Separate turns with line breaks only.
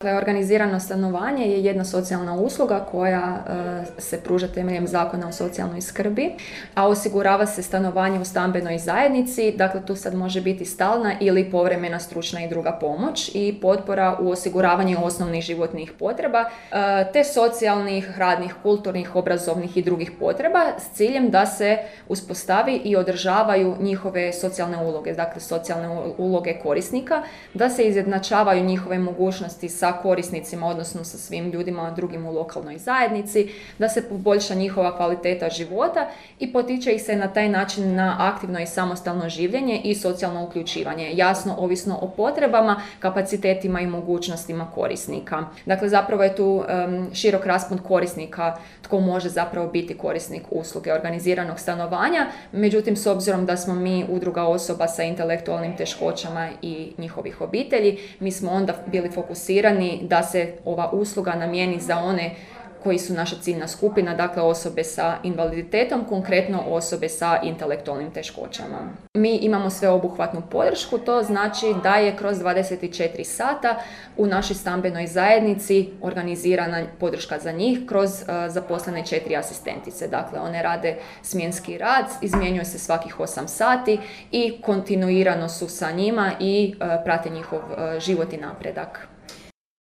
Organizirano stanovanje je jedna socijalna usluga koja se pruža temeljem Zakona o socijalnoj skrbi, a osigurava se stanovanje u stambenoj zajednici, dakle tu sad može biti stalna ili povremena stručna i druga pomoć i potpora u osiguravanju osnovnih životnih potreba, te socijalnih, radnih, kulturnih, obrazovnih i drugih potreba s ciljem da se uspostavi i održavaju njihove socijalne uloge, dakle socijalne uloge korisnika, da se izjednačavaju njihove mogućnosti sa korisnicima, odnosno sa svim ljudima drugim u lokalnoj zajednici, da se poboljša njihova kvaliteta života i potiče ih se na taj način na aktivno i samostalno življenje i socijalno uključivanje, jasno ovisno o potrebama, kapacitetima i mogućnostima korisnika. Dakle, zapravo je tu širok raspon korisnika tko može zapravo biti korisnik usluge organiziranog stanovanja, međutim s obzirom da smo mi udruga osoba sa intelektualnim teškoćama i njihovih obitelji, mi smo onda bili fokusirani da se ova usluga namijeni za one koji su naša ciljna skupina, dakle osobe sa invaliditetom, konkretno osobe sa intelektualnim teškoćama. Mi imamo sveobuhvatnu podršku, to znači da je kroz 24 sata u našoj stambenoj zajednici organizirana podrška za njih kroz zaposlene 4 asistentice. Dakle, one rade smjenski rad, izmjenjuje se svakih 8 sati i kontinuirano su sa njima i prate njihov život i napredak.